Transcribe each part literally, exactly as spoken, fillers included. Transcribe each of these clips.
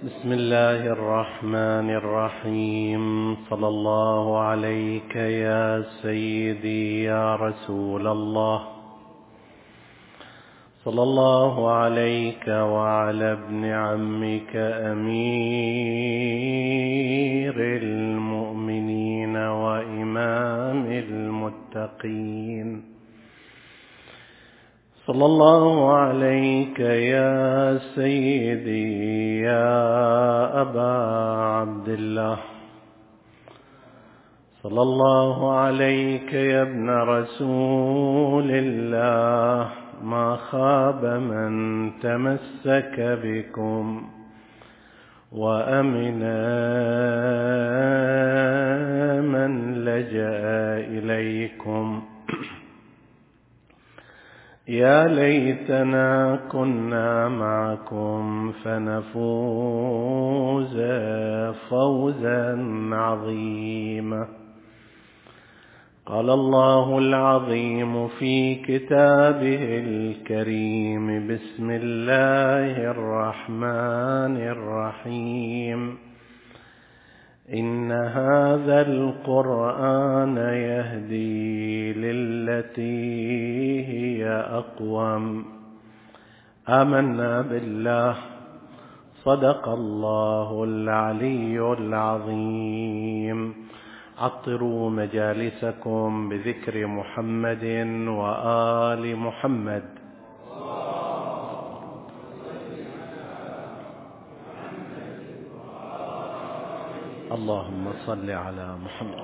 بسم الله الرحمن الرحيم. صلى الله عليك يا سيدي يا رسول الله، صلى الله عليك وعلى ابن عمك أمير المؤمنين وإمام المتقين، صلى الله عليك يا سيدي يا أبا عبد الله، صلى الله عليك يا ابن رسول الله. ما خاب من تمسك بكم وأمن من لجأ إليكم. يا ليتنا كنا معكم فنفوز فوزا عظيما. قال الله العظيم في كتابه الكريم: بسم الله الرحمن الرحيم. إن هذا القرآن يهدي للتي هي أقوم. آمنا بالله. صدق الله العلي العظيم. عطروا مجالسكم بذكر محمد وآل محمد. اللهم صل على محمد.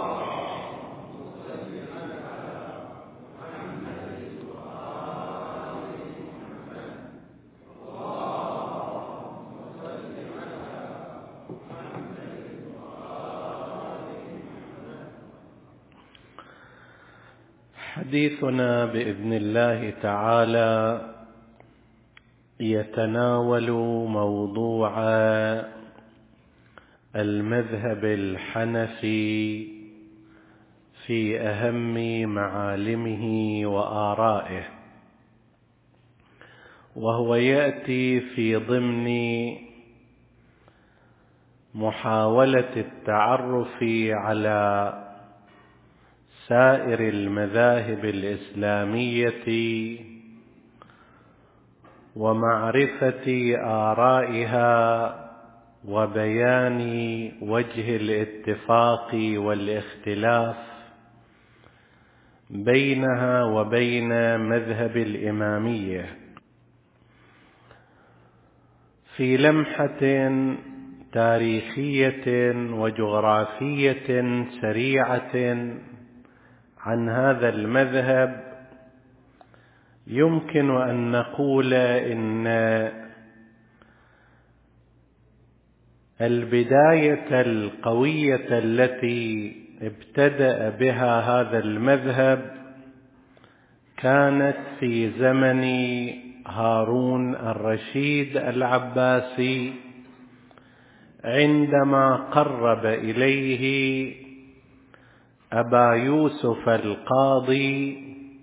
حديثنا بإذن الله تعالى يتناول موضوع المذهب الحنفي في أهم معالمه وآرائه، وهو يأتي في ضمن محاولة التعرف على سائر المذاهب الإسلامية ومعرفة آرائها وبيان وجه الاتفاق والاختلاف بينها وبين مذهب الإمامية. في لمحة تاريخية وجغرافية سريعة عن هذا المذهب، يمكن أن نقول إن البداية القوية التي ابتدأ بها هذا المذهب كانت في زمن هارون الرشيد العباسي، عندما قرب إليه أبا يوسف القاضي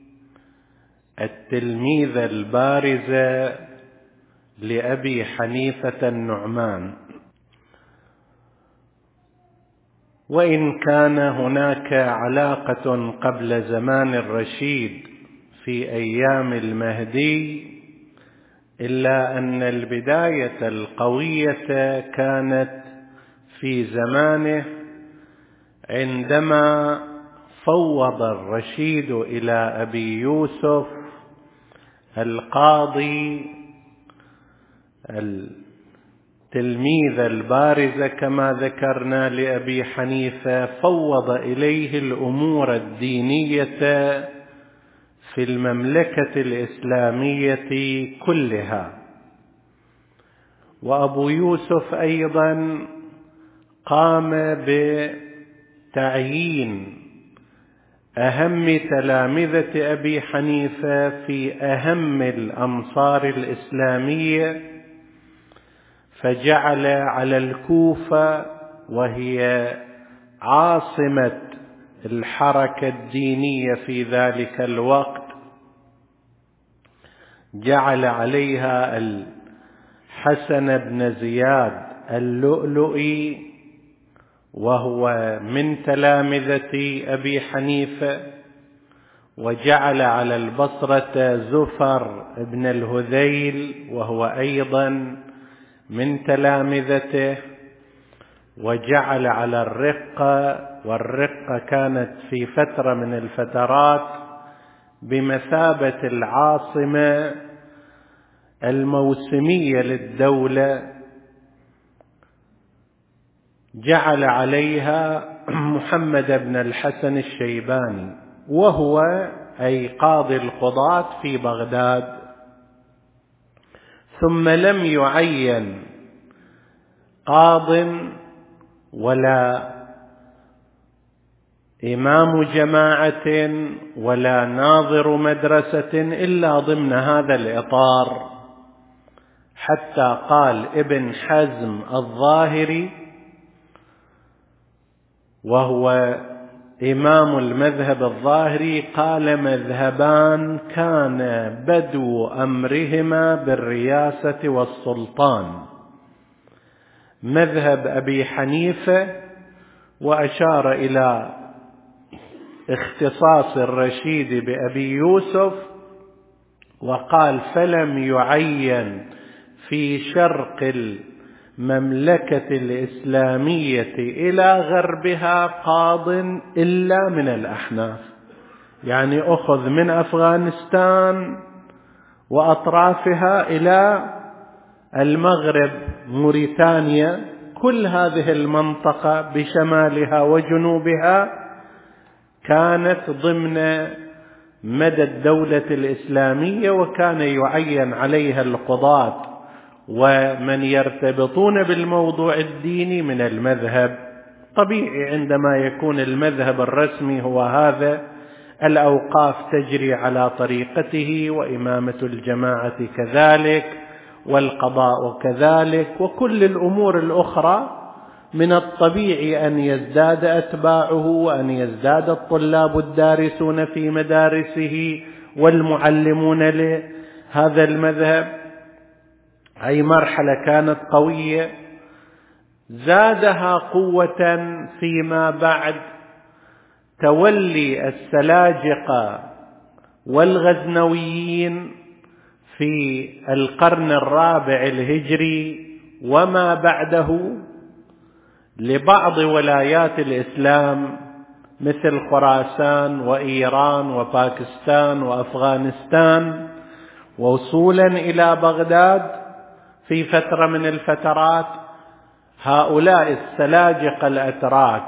التلميذ البارز لأبي حنيفة النعمان. وإن كان هناك علاقة قبل زمان الرشيد في أيام المهدي، إلا أن البداية القوية كانت في زمانه، عندما فوض الرشيد إلى أبي يوسف القاضي التلميذ البارز كما ذكرنا لأبي حنيفة، فوض إليه الأمور الدينية في المملكة الإسلامية كلها. وأبو يوسف أيضا قام بتعيين أهم تلامذة أبي حنيفة في أهم الأمصار الإسلامية، فجعل على الكوفة، وهي عاصمة الحركة الدينية في ذلك الوقت، جعل عليها الحسن بن زياد اللؤلؤي، وهو من تلامذة أبي حنيفة، وجعل على البصرة زفر بن الهذيل وهو أيضا من تلامذته، وجعل على الرقة، والرقة كانت في فترة من الفترات بمثابة العاصمة الموسمية للدولة، جعل عليها محمد بن الحسن الشيباني، وهو أي قاضي القضاة في بغداد. ثم لم يعين قاض ولا إمام جماعة ولا ناظر مدرسة إلا ضمن هذا الإطار، حتى قال ابن حزم الظاهري وهو إمام المذهب الظاهري قال: مذهبان كان بدو أمرهما بالرياسة والسلطان، مذهب أبي حنيفة، وأشار إلى اختصاص الرشيد بأبي يوسف، وقال: فلم يعين في شرق المملكة الإسلامية إلى غربها قاض إلا من الأحناف، يعني أخذ من أفغانستان وأطرافها إلى المغرب، موريتانيا، كل هذه المنطقة بشمالها وجنوبها كانت ضمن مدى الدولة الإسلامية، وكان يعين عليها القضاة ومن يرتبطون بالموضوع الديني من المذهب. طبيعي عندما يكون المذهب الرسمي هو هذا، الأوقاف تجري على طريقته، وإمامة الجماعة كذلك، والقضاء كذلك، وكل الأمور الأخرى من الطبيعي أن يزداد أتباعه، وأن يزداد الطلاب الدارسون في مدارسه والمعلمون لهذا المذهب. أي مرحلة كانت قوية، زادها قوة فيما بعد تولي السلاجقة والغزنويين في القرن الرابع الهجري وما بعده لبعض ولايات الإسلام مثل خراسان وإيران وباكستان وأفغانستان، ووصولا إلى بغداد في فترة من الفترات. هؤلاء السلاجقة الأتراك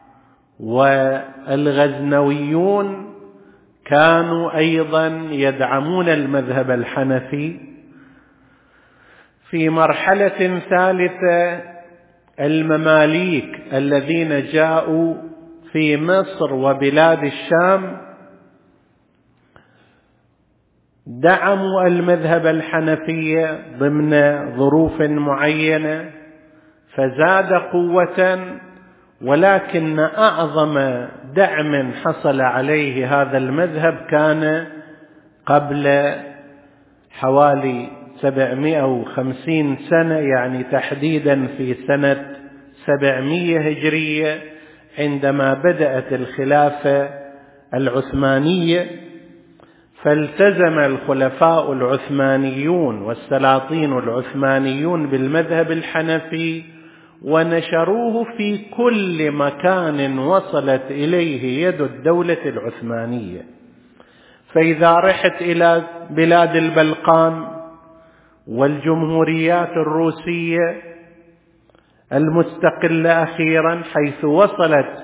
والغزنويون كانوا أيضا يدعمون المذهب الحنفي. في مرحلة ثالثة المماليك الذين جاءوا في مصر وبلاد الشام دعموا المذهب الحنفي ضمن ظروف معينة فزاد قوة، ولكن أعظم دعم حصل عليه هذا المذهب كان قبل حوالي سبعمائة وخمسين سنة، يعني تحديدا في سنة سبعمائة هجرية، عندما بدأت الخلافة العثمانية، فالتزم الخلفاء العثمانيون والسلاطين العثمانيون بالمذهب الحنفي ونشروه في كل مكان وصلت إليه يد الدولة العثمانية. فإذا رحت إلى بلاد البلقان والجمهوريات الروسية المستقلة أخيرا، حيث وصلت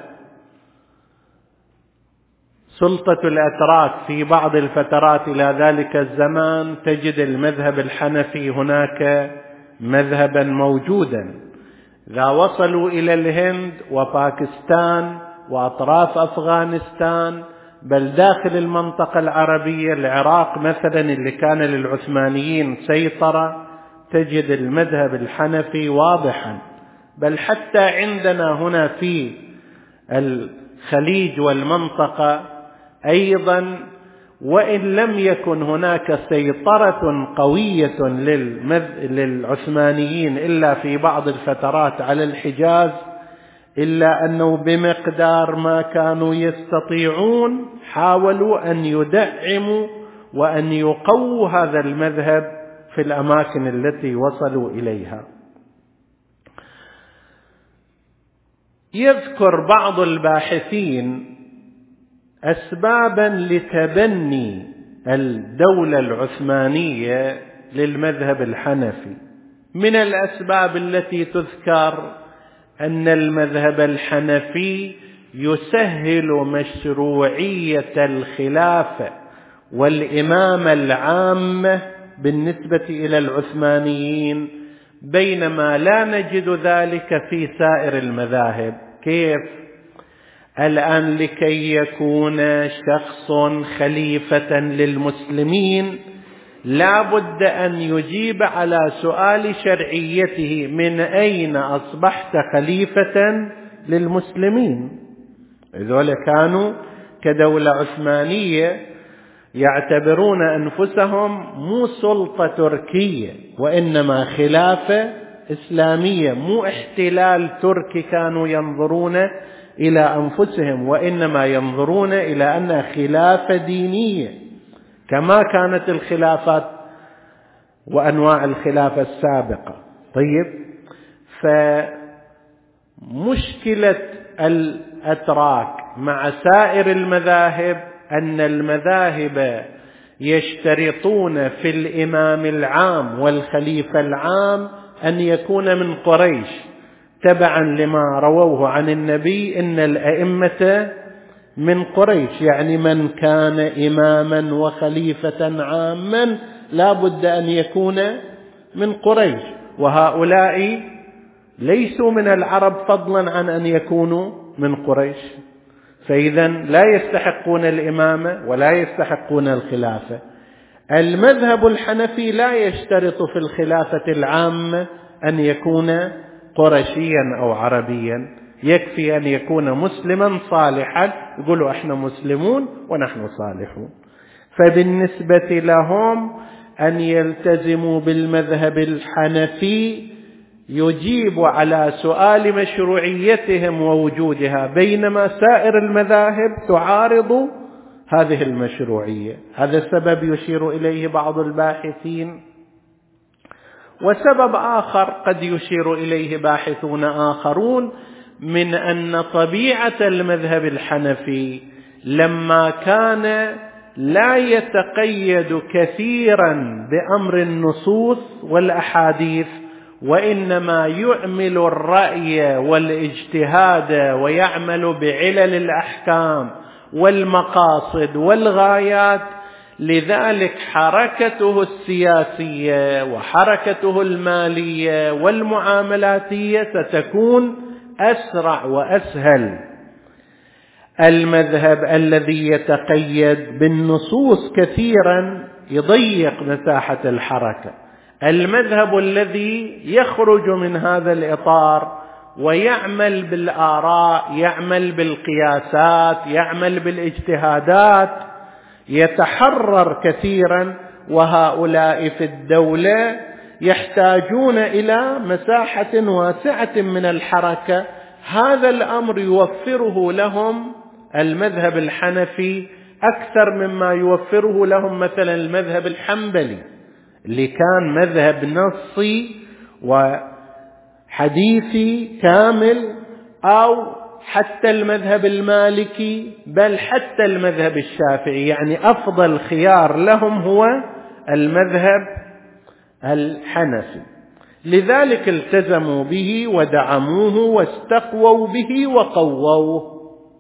سلطة الأتراك في بعض الفترات إلى ذلك الزمان، تجد المذهب الحنفي هناك مذهبا موجودا. إذا وصلوا إلى الهند وباكستان وأطراف أفغانستان، بل داخل المنطقة العربية، العراق مثلا اللي كان للعثمانيين سيطرة، تجد المذهب الحنفي واضحا. بل حتى عندنا هنا في الخليج والمنطقة أيضا وإن لم يكن هناك سيطرة قوية للعثمانيين إلا في بعض الفترات على الحجاز، إلا أنه بمقدار ما كانوا يستطيعون حاولوا أن يدعموا وأن يقووا هذا المذهب في الأماكن التي وصلوا إليها. يذكر بعض الباحثين أسبابا لتبني الدولة العثمانية للمذهب الحنفي. من الأسباب التي تذكر أن المذهب الحنفي يسهل مشروعية الخلافة والإمامة العامة بالنسبة إلى العثمانيين، بينما لا نجد ذلك في سائر المذاهب. كيف؟ الآن لكي يكون شخص خليفة للمسلمين لا بد أن يجيب على سؤال شرعيته: من أين أصبحت خليفة للمسلمين؟ إذول كانوا كدولة عثمانية يعتبرون أنفسهم مو سلطة تركية وإنما خلافة إسلامية، مو احتلال تركي كانوا ينظرون إلى أنفسهم، وإنما ينظرون إلى أنها خلافة دينية كما كانت الخلافات وأنواع الخلافة السابقة. طيب، فمشكلة الأتراك مع سائر المذاهب أن المذاهب يشترطون في الإمام العام والخليفة العام أن يكون من قريش، تبعا لما رووه عن النبي: إن الأئمة من قريش، يعني من كان إماما وخليفة عاما لا بد أن يكون من قريش، وهؤلاء ليسوا من العرب فضلا عن أن يكونوا من قريش، فإذا لا يستحقون الإمامة ولا يستحقون الخلافة. المذهب الحنفي لا يشترط في الخلافة العامة أن يكون قرشيا أو عربيا، يكفي أن يكون مسلما صالحا، يقولوا احنا مسلمون ونحن صالحون. فبالنسبة لهم أن يلتزموا بالمذهب الحنفي يجيب على سؤال مشروعيتهم ووجودها، بينما سائر المذاهب تعارض هذه المشروعية. هذا السبب يشير إليه بعض الباحثين. وسبب آخر قد يشير إليه باحثون آخرون من أن طبيعة المذهب الحنفي لما كان لا يتقيد كثيرا بأمر النصوص والأحاديث، وإنما يعمل الرأي والاجتهاد ويعمل بعلل الأحكام والمقاصد والغايات، لذلك حركته السياسية وحركته المالية والمعاملاتية ستكون أسرع وأسهل. المذهب الذي يتقيد بالنصوص كثيرا يضيق مساحة الحركة. المذهب الذي يخرج من هذا الإطار ويعمل بالآراء، يعمل بالقياسات، يعمل بالاجتهادات، يتحرر كثيرا، وهؤلاء في الدولة يحتاجون إلى مساحة واسعة من الحركة. هذا الأمر يوفره لهم المذهب الحنفي أكثر مما يوفره لهم مثلا المذهب الحنبلي اللي كان مذهب نصي وحديثي كامل، أو حتى المذهب المالكي، بل حتى المذهب الشافعي. يعني أفضل خيار لهم هو المذهب الحنفي، لذلك التزموا به ودعموه واستقووا به وقووه.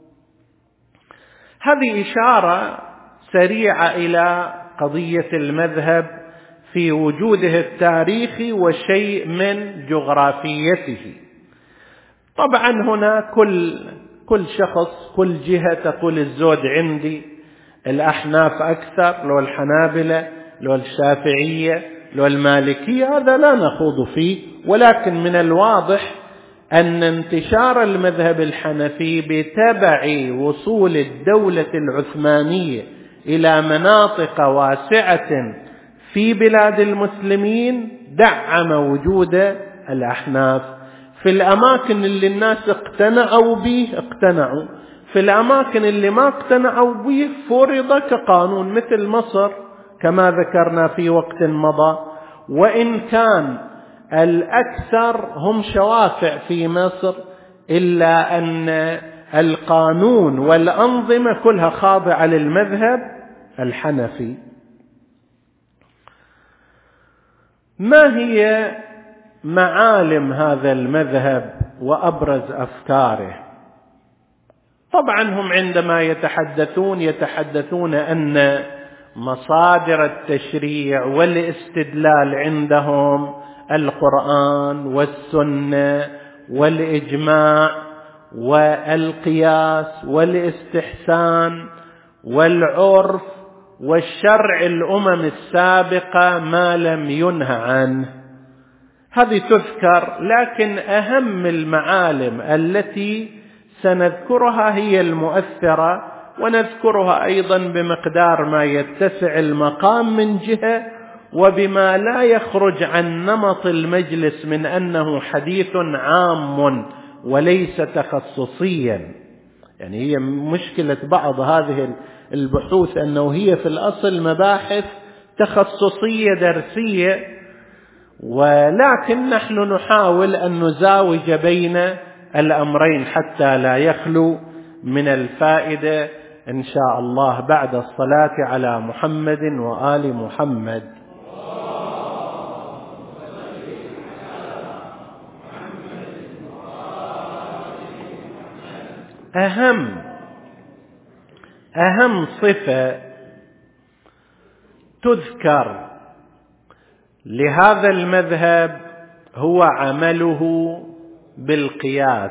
هذه إشارة سريعة إلى قضية المذهب في وجوده التاريخي وشيء من جغرافيته. طبعا هنا كل كل شخص كل جهة تقول الزود عندي، الأحناف أكثر، لو الحنابلة، لو الشافعية، لو المالكية، هذا لا نخوض فيه. ولكن من الواضح أن انتشار المذهب الحنفي بتبع وصول الدولة العثمانية إلى مناطق واسعة في بلاد المسلمين دعم وجود الأحناف. في الأماكن اللي الناس اقتنعوا به اقتنعوا، في الأماكن اللي ما اقتنعوا به فرض كقانون، مثل مصر كما ذكرنا في وقت مضى. وإن كان الأكثر هم شوافع في مصر، إلا أن القانون والأنظمة كلها خاضعة للمذهب الحنفي. ما هي معالم هذا المذهب وأبرز أفكاره؟ طبعا هم عندما يتحدثون يتحدثون أن مصادر التشريع والاستدلال عندهم القرآن والسنة والإجماع والقياس والاستحسان والعرف والشرع الأمم السابقة ما لم ينهى عنه. هذه تذكر، لكن أهم المعالم التي سنذكرها هي المؤثرة، ونذكرها أيضا بمقدار ما يتسع المقام من جهة، وبما لا يخرج عن نمط المجلس من أنه حديث عام وليس تخصصيا. يعني هي مشكلة بعض هذه البحوث أنه هي في الأصل مباحث تخصصية درسية، ولكن نحن نحاول أن نزاوج بين الأمرين حتى لا يخلو من الفائدة إن شاء الله بعد الصلاة على محمد وآل محمد. أهم أهم صفة تذكر لهذا المذهب هو عمله بالقياس،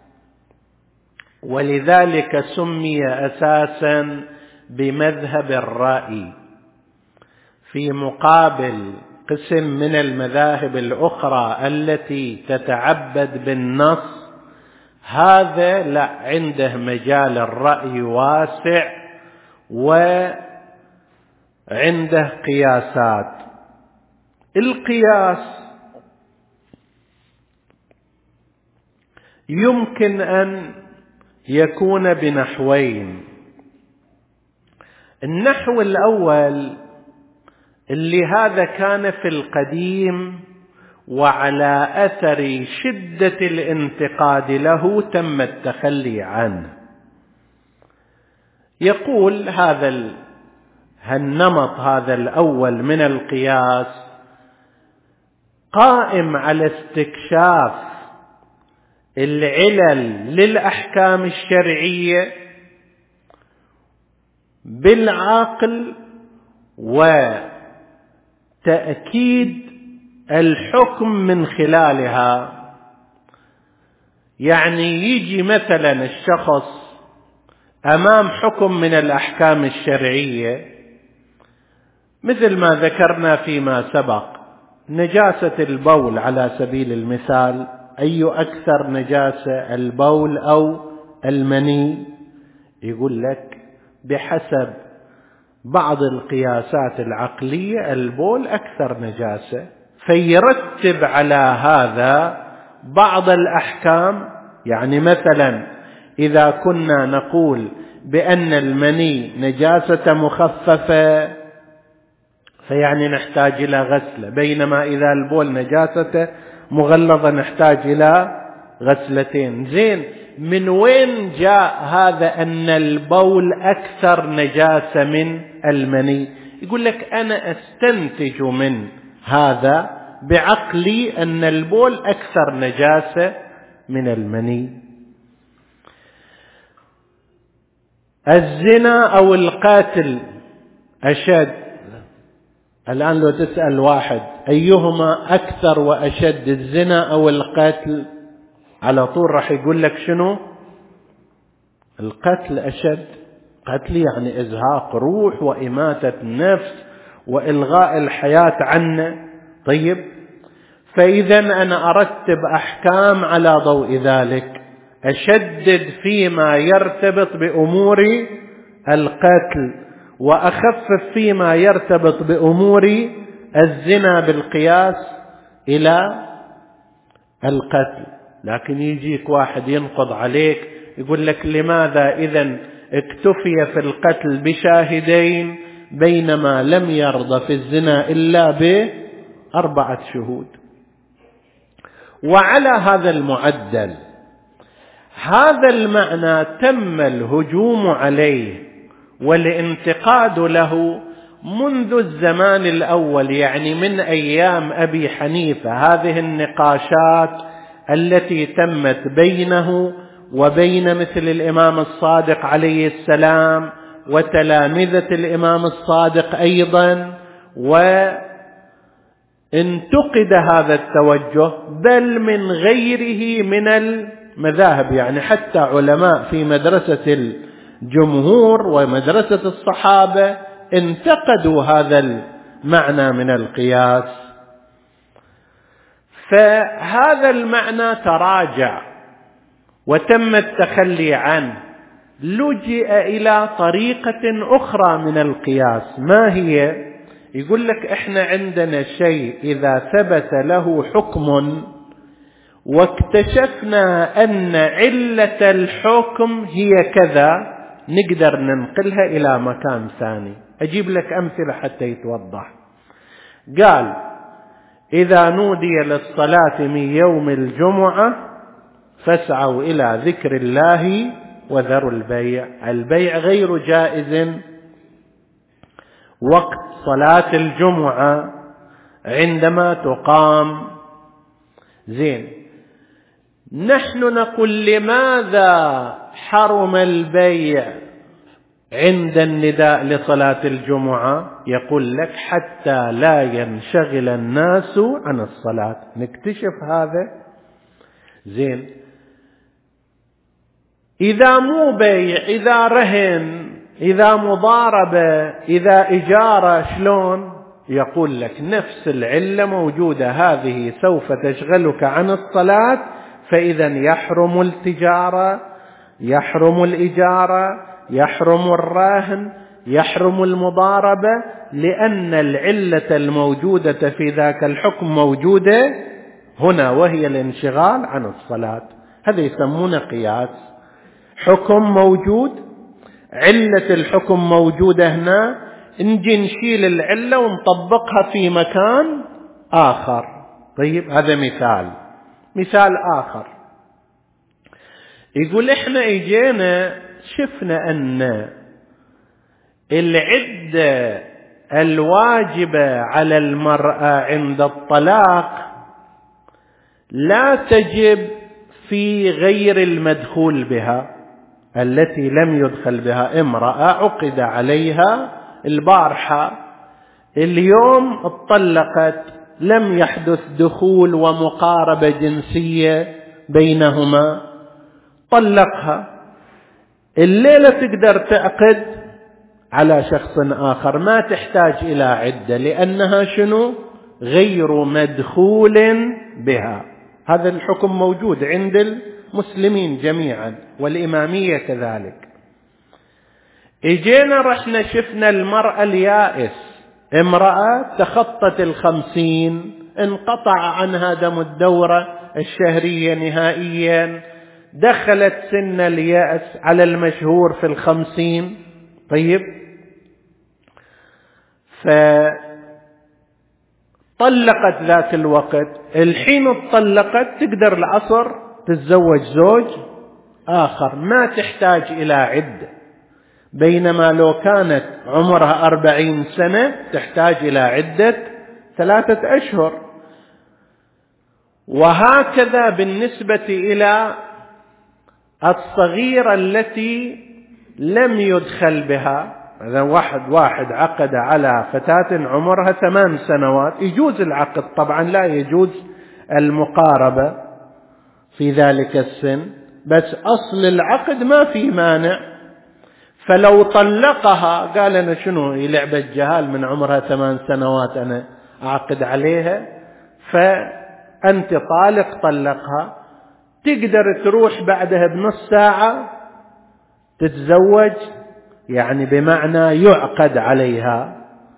ولذلك سمي أساسا بمذهب الرأي، في مقابل قسم من المذاهب الأخرى التي تتعبد بالنص. هذا لا، عنده مجال الرأي واسع وعنده قياسات. القياس يمكن أن يكون بنحوين. النحو الأول اللي هذا كان في القديم، وعلى أثر شدة الانتقاد له تم التخلي عنه. يقول هذا النمط هذا الأول من القياس قائم على استكشاف العلل للأحكام الشرعية بالعقل وتأكيد الحكم من خلالها. يعني يجي مثلا الشخص أمام حكم من الأحكام الشرعية، مثل ما ذكرنا فيما سبق، نجاسة البول على سبيل المثال، أي أكثر نجاسة، البول أو المني؟ يقول لك بحسب بعض القياسات العقلية البول أكثر نجاسة، فيرتب على هذا بعض الأحكام. يعني مثلا إذا كنا نقول بأن المني نجاسة مخففة فيعني نحتاج إلى غسلة، بينما إذا البول نجاسة مغلظة نحتاج إلى غسلتين. زين، من وين جاء هذا أن البول أكثر نجاسة من المني؟ يقول لك أنا أستنتج من هذا بعقلي أن البول أكثر نجاسة من المني. الزنا أو القتل أشد. الآن لو تسأل واحد أيهما أكثر وأشد، الزنا أو القتل، على طول راح يقول لك شنو؟ القتل أشد. قتل يعني إزهاق روح وإماتة نفس وإلغاء الحياة عنه. طيب، فإذا أنا أرتب أحكام على ضوء ذلك، أشدد فيما يرتبط بأمور القتل وأخفف فيما يرتبط بأمور الزنا بالقياس إلى القتل. لكن يجيك واحد ينقض عليك يقول لك لماذا إذن اكتفي في القتل بشاهدين بينما لم يرضى في الزنا إلا بأربعة شهود؟ وعلى هذا المعدل هذا المعنى تم الهجوم عليه والانتقاد له منذ الزمان الأول، يعني من أيام أبي حنيفة. هذه النقاشات التي تمت بينه وبين مثل الإمام الصادق عليه السلام وتلامذة الإمام الصادق أيضا، وانتقد هذا التوجه بل من غيره من المذاهب، يعني حتى علماء في مدرسة الجمهور ومدرسة الصحابة انتقدوا هذا المعنى من القياس. فهذا المعنى تراجع وتم التخلي عنه، لجئ إلى طريقة أخرى من القياس. ما هي؟ يقول لك إحنا عندنا شيء إذا ثبت له حكم واكتشفنا أن علة الحكم هي كذا نقدر ننقلها إلى مكان ثاني. أجيب لك أمثلة حتى يتوضح. قال إذا نودي للصلاة من يوم الجمعة فاسعوا إلى ذكر الله وذروا البيع. البيع غير جائز وقت صلاة الجمعة عندما تقام. زين، نحن نقول لماذا حرم البيع عند النداء لصلاة الجمعة؟ يقول لك حتى لا ينشغل الناس عن الصلاة. نكتشف هذا. زين، إذا مو بيع، إذا رهن، إذا مضاربة، إذا إجارة، شلون؟ يقول لك نفس العلة موجودة، هذه سوف تشغلك عن الصلاة، فإذا يحرم التجارة، يحرم الإجارة، يحرم الراهن، يحرم المضاربة، لأن العلة الموجودة في ذاك الحكم موجودة هنا وهي الانشغال عن الصلاة. هذا يسمونه قياس. حكم موجود، علة الحكم موجودة هنا، نجي نشيل العلة ونطبقها في مكان آخر. طيب، هذا مثال. مثال آخر يقول إحنا إجينا شفنا أن العدة الواجبة على المرأة عند الطلاق لا تجب في غير المدخول بها، التي لم يدخل بها. امرأة عقد عليها البارحة، اليوم اتطلقت، لم يحدث دخول ومقاربة جنسية بينهما، طلقها. الليلة تقدر تعقد على شخص آخر، ما تحتاج إلى عدة، لأنها شنو؟ غير مدخول بها. هذا الحكم موجود عند المسلمين جميعا والإمامية كذلك. اجينا رحنا شفنا المرأة اليائس، امرأة تخطت الخمسين، انقطع عنها دم الدورة الشهرية نهائيا، دخلت سن اليأس على المشهور في الخمسين. طيب، فطلقت ذاك الوقت، الحين اتطلقت تقدر العصر تتزوج زوج آخر، ما تحتاج إلى عدة. بينما لو كانت عمرها أربعين سنة تحتاج إلى عدة ثلاثة أشهر. وهكذا بالنسبة إلى الصغيرة التي لم يدخل بها. إذا واحد واحد عقد على فتاة عمرها ثمان سنوات، يجوز العقد طبعا، لا يجوز المقاربة في ذلك السن، بس أصل العقد ما في مانع. فلو طلقها قال أنا شنو، لعبة جهال، من عمرها ثمان سنوات أنا أعقد عليها، فأنت طالق، طلقها، تقدر تروح بعدها بنص ساعة تتزوج يعني بمعنى يعقد عليها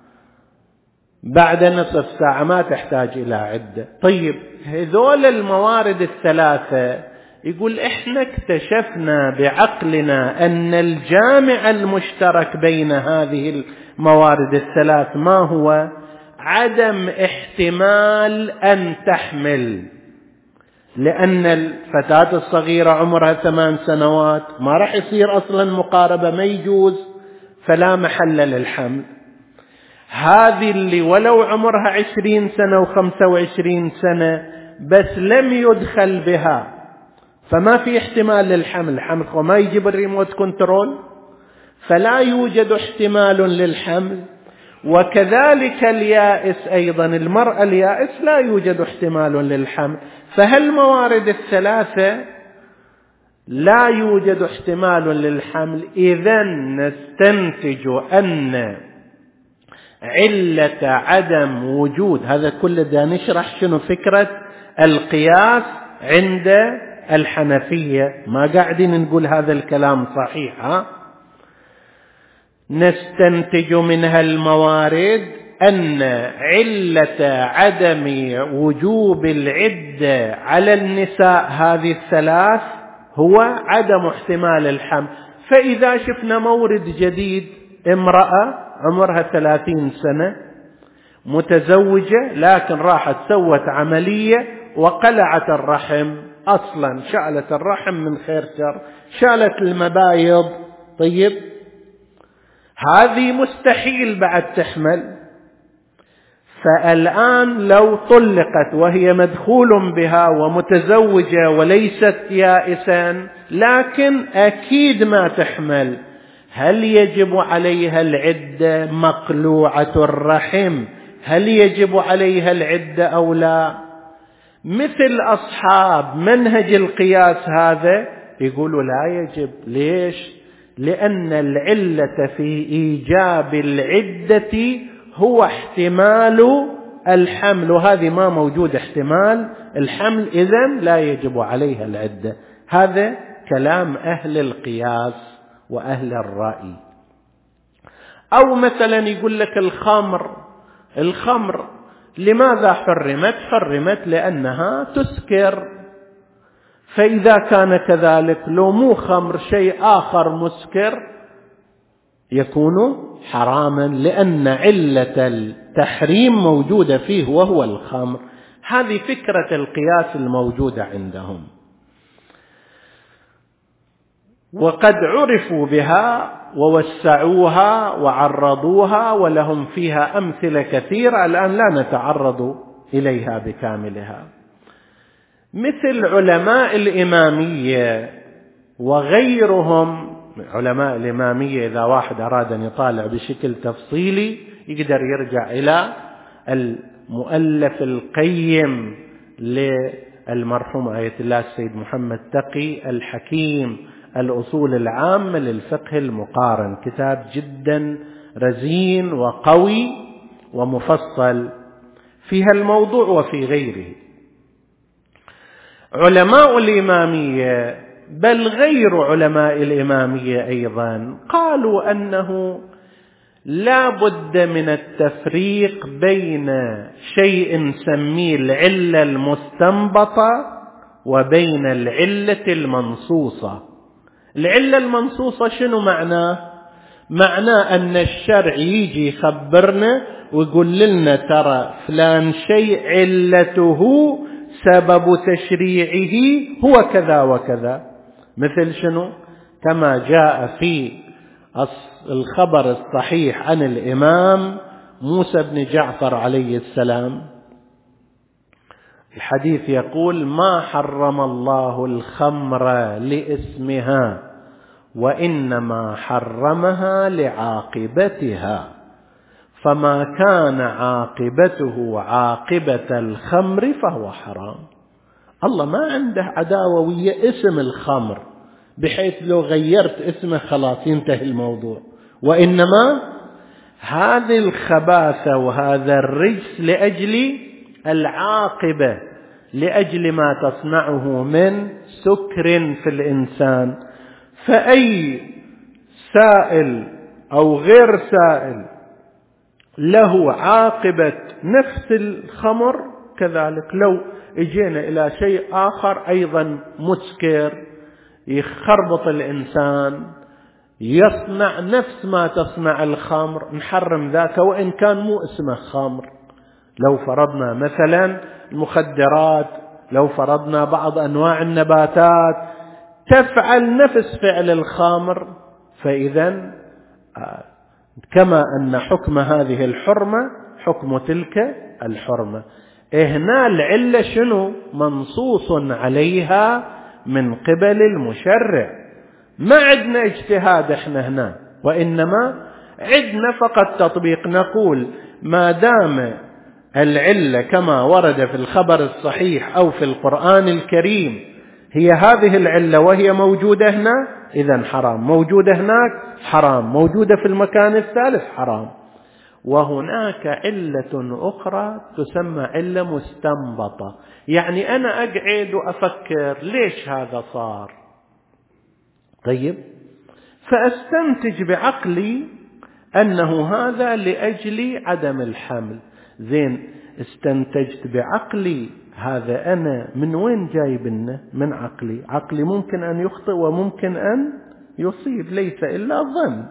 بعد نصف ساعة، ما تحتاج إلى عدة. طيب هذول الموارد الثلاثة يقول إحنا اكتشفنا بعقلنا أن الجامع المشترك بين هذه الموارد الثلاث ما هو؟ عدم احتمال أن تحمل، لأن الفتاة الصغيرة عمرها ثمان سنوات ما راح يصير أصلا مقاربة، ما يجوز، فلا محل للحمل. هذه اللي ولو عمرها عشرين سنة وخمسة وعشرين سنة بس لم يدخل بها، فما في احتمال للحمل، حمل وما يجيب الريموت كنترول، فلا يوجد احتمال للحمل. وكذلك اليائس أيضا، المرأة اليائس لا يوجد احتمال للحمل. فهالموارد الثلاثة لا يوجد احتمال للحمل. إذن نستنتج أن علة عدم وجود، هذا كله دا نشرح شنو فكرة القياس عند الحنفية، ما قاعدين نقول هذا الكلام صحيح. ها؟ نستنتج منها الموارد أن علة عدم وجوب العدة على النساء هذه الثلاث هو عدم احتمال الحمل. فإذا شفنا مورد جديد، امرأة عمرها ثلاثين سنة متزوجة لكن راحت سوت عملية وقلعت الرحم، أصلا شالت الرحم من خير شر، شالت المبايض. طيب هذه مستحيل بعد تحمل. فالآن لو طلقت وهي مدخول بها ومتزوجة وليست يائسا لكن أكيد ما تحمل، هل يجب عليها العدة؟ مقلوعة الرحم هل يجب عليها العدة أو لا؟ مثل أصحاب منهج القياس هذا يقولوا لا يجب. ليش؟ لأن العلة في إيجاب العدة هو احتمال الحمل، وهذه ما موجود احتمال الحمل، إذن لا يجب عليها العدة. هذا كلام أهل القياس وأهل الرأي. أو مثلا يقول لك الخمر، الخمر لماذا حرمت؟ حرمت لأنها تسكر. فإذا كان كذلك لو مو خمر شيء آخر مسكر يكون حراما، لأن علة التحريم موجودة فيه وهو الخمر. هذه فكرة القياس الموجودة عندهم، وقد عرفوا بها ووسعوها وعرضوها ولهم فيها أمثلة كثيرة الآن لا نتعرض إليها بكاملها. مثل علماء الإمامية وغيرهم. علماء الإمامية إذا واحد أراد أن يطالع بشكل تفصيلي يقدر يرجع إلى المؤلف القيم للمرحوم آية الله السيد محمد تقي الحكيم، الأصول العامة للفقه المقارن، كتاب جدا رزين وقوي ومفصل في هالموضوع وفي غيره. علماء الإمامية بل غير علماء الإمامية أيضا قالوا أنه لا بد من التفريق بين شيء نسميه العلة المستنبطة وبين العلة المنصوصة. العلة المنصوصة شنو معناه؟ معناه أن الشرع يجي يخبرنا ويقول لنا ترى فلان شيء علته سبب تشريعه هو كذا وكذا. مثل شنو؟ كما جاء في الخبر الصحيح عن الإمام موسى بن جعفر عليه السلام، الحديث يقول: ما حرم الله الخمر لاسمها وإنما حرمها لعاقبتها، فما كان عاقبته عاقبة الخمر فهو حرام. الله ما عنده عداوة ويا اسم الخمر بحيث لو غيرت اسمه خلاص ينتهي الموضوع، وإنما هذه الخباثة وهذا الرجس لأجل العاقبة، لأجل ما تصنعه من سكر في الإنسان. فأي سائل أو غير سائل له عاقبة نفس الخمر، كذلك لو اجينا إلى شيء آخر أيضا مسكر يخربط الإنسان يصنع نفس ما تصنع الخمر، نحرم ذاك وإن كان مو اسمه خمر. لو فرضنا مثلا المخدرات، لو فرضنا بعض أنواع النباتات تفعل نفس فعل الخمر، فإذا كما أن حكم هذه الحرمة حكم تلك الحرمة. هنا العلة شنو؟ منصوص عليها من قبل المشرع، ما عندنا اجتهاد احنا هنا، وإنما عندنا فقط تطبيق. نقول ما دام العلة كما ورد في الخبر الصحيح أو في القرآن الكريم هي هذه العلة وهي موجودة هنا، إذن حرام، موجودة هناك حرام، موجودة في المكان الثالث حرام. وهناك علة أخرى تسمى علة مستنبطة، يعني أنا أقعد وأفكر ليش هذا صار، طيب، فأستنتج بعقلي أنه هذا لأجل عدم الحمل. زين، استنتجت بعقلي هذا، أنا من وين جايبنه؟ من عقلي. عقلي ممكن أن يخطئ وممكن أن يصيب، ليس إلا الظن.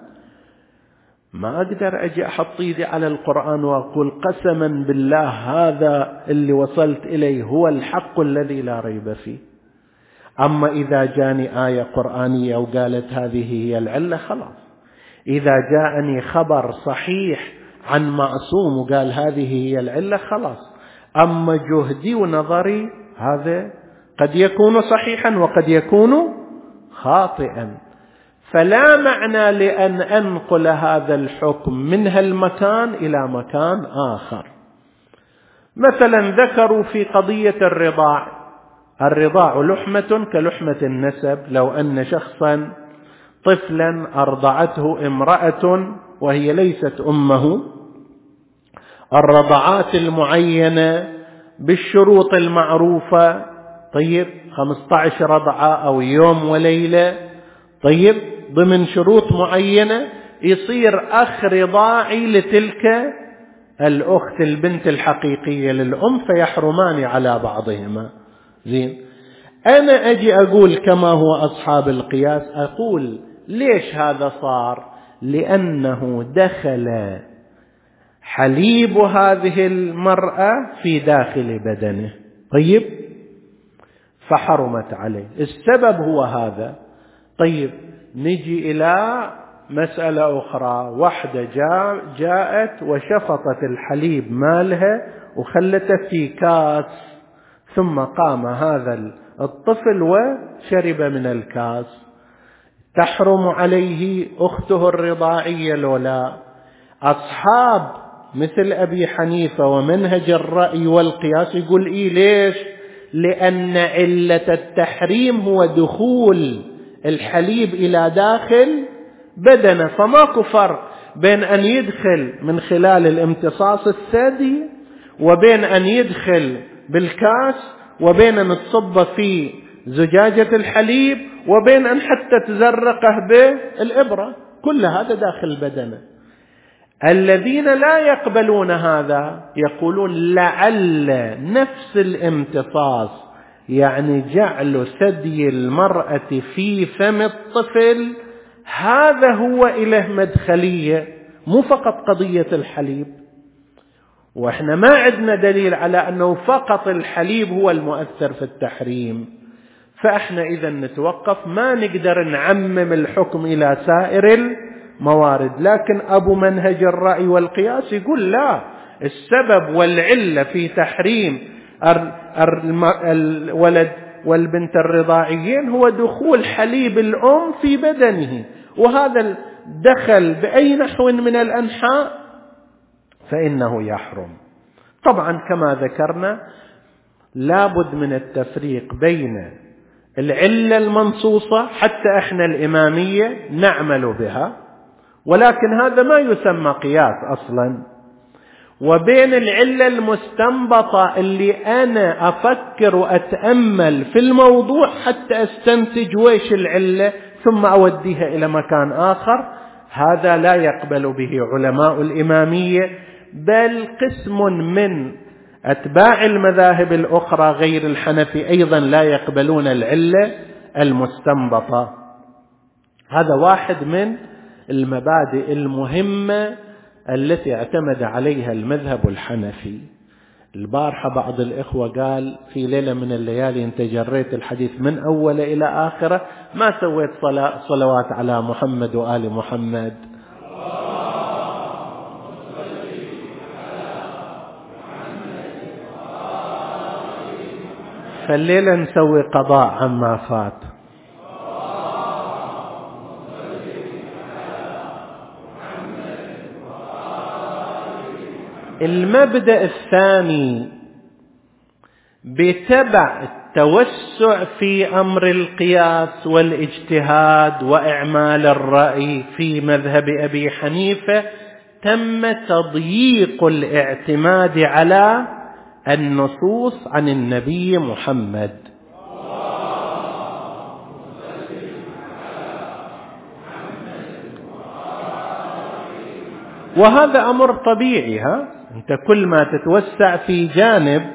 ما أقدر أجي أحط إيدي على القرآن وأقول قسما بالله هذا اللي وصلت إليه هو الحق الذي لا ريب فيه. أما إذا جاني آية قرآنية وقالت هذه هي العلة خلاص. إذا جاءني خبر صحيح عن معصوم وقال هذه هي العلة خلاص. أما جهدي ونظري هذا قد يكون صحيحا وقد يكون خاطئا، فلا معنى لأن أنقل هذا الحكم من هالمكان إلى مكان آخر. مثلا ذكروا في قضية الرضاع، الرضاع لحمة كلحمة النسب. لو أن شخصا طفلا أرضعته امرأة وهي ليست أمه، الرضعات المعينة بالشروط المعروفة، طيب، خمسة عشر رضعة أو يوم وليلة، طيب، ضمن شروط معينة، يصير أخ رضاعي لتلك الأخت البنت الحقيقية للأم، فيحرمان على بعضهما. زين، أنا أجي أقول كما هو أصحاب القياس، أقول ليش هذا صار؟ لأنه دخل حليب هذه المرأة في داخل بدنه، طيب، فحرمت عليه. السبب هو هذا. طيب، نجي إلى مسألة أخرى، واحدة جاء جاءت وشفطت الحليب مالها وخلته في كاس، ثم قام هذا الطفل وشرب من الكاس، تحرم عليه أخته الرضاعية لولا؟ أصحاب مثل أبي حنيفة ومنهج الرأي والقياس يقول إيه، ليش؟ لأن علة التحريم هو دخول الحليب إلى داخل بدنه، فماكو فرق بين أن يدخل من خلال الامتصاص الثدي وبين أن يدخل بالكاس وبين أن تصب في زجاجة الحليب وبين أن حتى تزرقه بالإبرة، كل هذا داخل بدنه. الذين لا يقبلون هذا يقولون لعل نفس الامتصاص، يعني جعل ثدي المرأة في فم الطفل، هذا هو إله مدخلية، مو فقط قضية الحليب. وإحنا ما عندنا دليل على أنه فقط الحليب هو المؤثر في التحريم، فإحنا إذا نتوقف، ما نقدر نعمم الحكم إلى سائر الموارد. لكن أبو منهج الرأي والقياس يقول لا، السبب والعلة في تحريم الولد والبنت الرضاعيين هو دخول حليب الأم في بدنه، وهذا الدخل بأي نحو من الأنحاء فإنه يحرم. طبعا كما ذكرنا لابد من التفريق بين العلة المنصوصة، حتى احنا الإمامية نعمل بها ولكن هذا ما يسمى قياس أصلا، وبين العلة المستنبطة اللي أنا أفكر وأتأمل في الموضوع حتى أستنتج ويش العلة ثم أوديها إلى مكان آخر، هذا لا يقبل به علماء الإمامية، بل قسم من أتباع المذاهب الأخرى غير الحنفي أيضا لا يقبلون العلة المستنبطة. هذا واحد من المبادئ المهمة التي اعتمد عليها المذهب الحنفي. البارحة بعض الإخوة قال في ليلة من الليالي أنت جريت الحديث من أول إلى آخره، ما سويت صلوات على محمد وآل محمد. فالليلة نسوي قضاء عما فات. المبدأ الثاني بتبع التوسع في أمر القياس والاجتهاد وإعمال الرأي في مذهب أبي حنيفة، تم تضييق الاعتماد على النصوص عن النبي محمد. وهذا أمر طبيعي. ها أنت كل ما تتوسع في جانب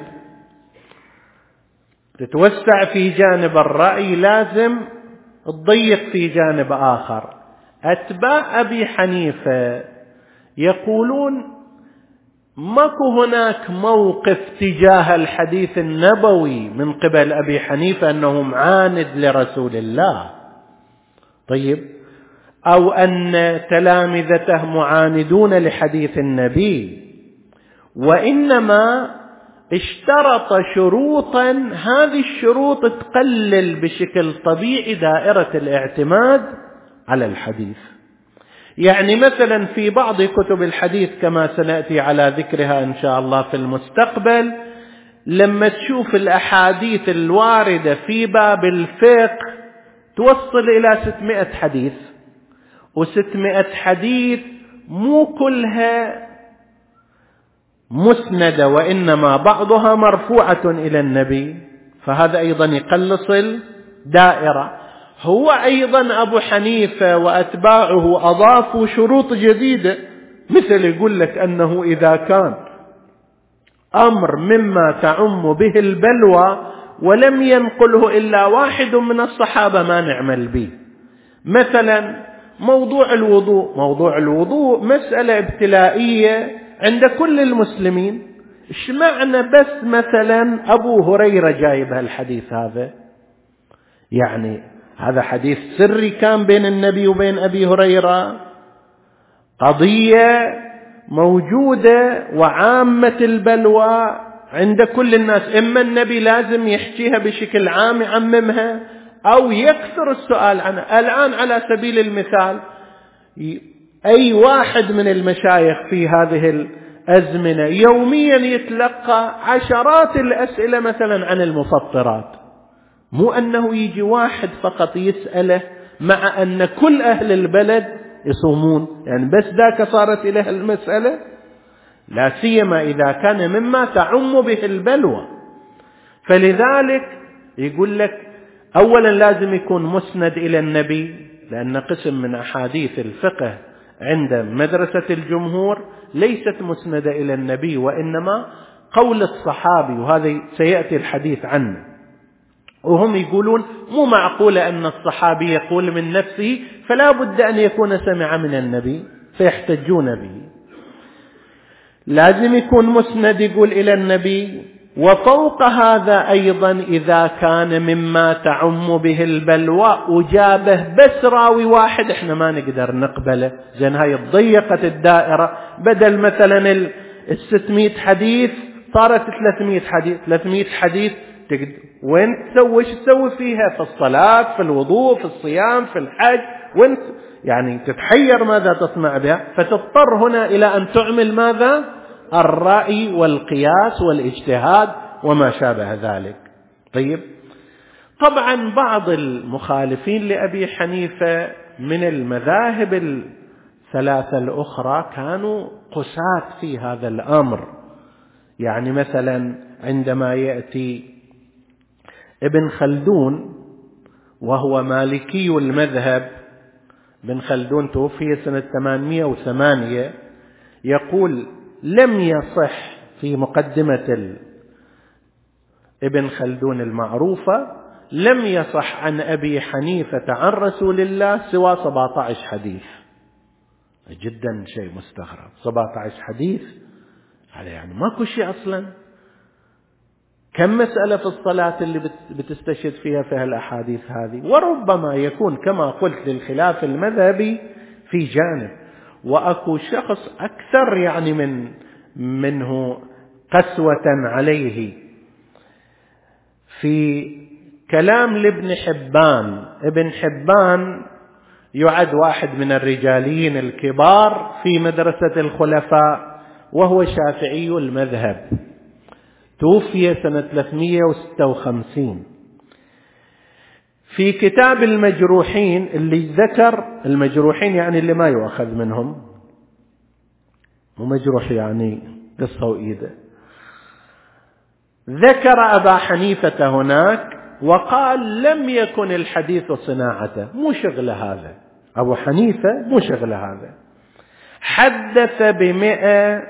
تتوسع في جانب الرأي لازم تضيق في جانب آخر. أتباع أبي حنيفة يقولون ماكو هناك موقف تجاه الحديث النبوي من قبل أبي حنيفة أنه معاند لرسول الله، طيب، أو أن تلامذته معاندون لحديث النبي، وإنما اشترط شروطا، هذه الشروط تقلل بشكل طبيعي دائرة الاعتماد على الحديث. يعني مثلا في بعض كتب الحديث كما سنأتي على ذكرها إن شاء الله في المستقبل، لما تشوف الأحاديث الواردة في باب الفقه توصل إلى ستمائة حديث، وستمائة حديث مو كلها مسندة وإنما بعضها مرفوعة إلى النبي، فهذا أيضا يقلص الدائرة. هو أيضا أبو حنيفة وأتباعه أضافوا شروط جديدة، مثل يقول لك أنه إذا كان أمر مما تعم به البلوى ولم ينقله إلا واحد من الصحابة ما نعمل به. مثلا موضوع الوضوء، موضوع الوضوء مسألة ابتلائية عند كل المسلمين، إيش معنى بس مثلا أبو هريرة جايب هالحديث هذا؟ يعني هذا حديث سري كان بين النبي وبين أبي هريرة، قضية موجودة وعامة البلوى عند كل الناس، إما النبي لازم يحكيها بشكل عام يعممها أو يكثر السؤال عنها. الآن على سبيل المثال أي واحد من المشايخ في هذه الأزمنة يوميا يتلقى عشرات الأسئلة مثلا عن المفطرات، مو أنه يجي واحد فقط يسأله، مع أن كل أهل البلد يصومون، يعني بس ذاك صارت إليه المسألة، لا سيما إذا كان مما تعم به البلوى. فلذلك يقول لك أولا لازم يكون مسند إلى النبي، لأن قسم من أحاديث الفقه عند مدرسة الجمهور ليست مسندة إلى النبي، وإنما قول الصحابي، وهذا سيأتي الحديث عنه. وهم يقولون مو معقولة أن الصحابي يقول من نفسه، فلا بد أن يكون سمع من النبي، فيحتجون به. لازم يكون مسند يقول إلى النبي. وفوق هذا أيضا إذا كان مما تعم به البلوى وجابه بس راوي واحد احنا ما نقدر نقبله، زين هاي ضيقت الدائرة، بدل مثلا الستمائة حديث صارت ثلاثمائة حديث. ثلاثمائة حديث وين تسوي ايش تسوي فيها؟ في الصلاة، في الوضوء، في الصيام، في الحج، وانت يعني تتحير ماذا تصنع بها، فتضطر هنا إلى أن تعمل ماذا؟ الرأي والقياس والاجتهاد وما شابه ذلك. طيب، طبعا بعض المخالفين لأبي حنيفة من المذاهب الثلاثة الأخرى كانوا قساة في هذا الأمر. يعني مثلا عندما يأتي ابن خلدون وهو مالكي المذهب ابن خلدون توفي سنة ثمانمئة وثمانية، يقول لم يصح في مقدمة ابن خلدون المعروفة، لم يصح عن أبي حنيفة عن رسول الله سوى سبعة عشر حديث. جدا شيء مستغرب، سبعة عشر حديث على يعني ماكو شيء أصلا. كم مسألة في الصلاة اللي بتستشهد فيها في هالأحاديث هذه؟ وربما يكون كما قلت للخلاف المذهبي في جانب، وأكو شخص أكثر يعني من منه قسوة عليه في كلام لابن حبان. ابن حبان يعد واحد من الرجاليين الكبار في مدرسة الخلفاء، وهو شافعي المذهب، توفي سنة ثلاثمئة وستة وخمسين. في كتاب المجروحين اللي ذكر المجروحين يعني اللي ما يؤخذ منهم، ومجروح يعني قصة وإيده، ذكر أبا حنيفة هناك وقال لم يكن الحديث صناعته، مو شغل هذا، أبو حنيفة مو شغل هذا. حدث بمئة